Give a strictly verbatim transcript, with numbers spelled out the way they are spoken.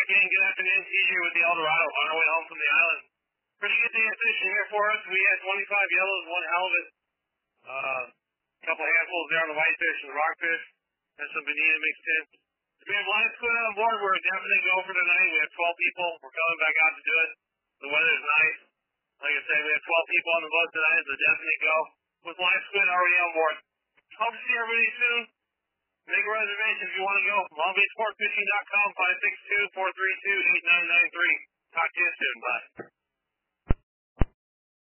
again, good afternoon. T J with the Eldorado on our way home from the island. Pretty good day of fishing here for us. We had twenty-five yellows, one halibut, uh, a couple handfuls there on the whitefish and the rockfish, and some bonita mixed in. We have live squid on board. We're a definite go for tonight. We have twelve people. We're coming back out to do it. The weather is nice. Like I said, we have twelve people on the boat tonight. It's a definite go with live squid already on board. Hope to see everybody soon. Make a reservation if you want to go. long beach sport fishing dot com, five six two, four three two, eight nine nine three. Talk to you soon. Bye.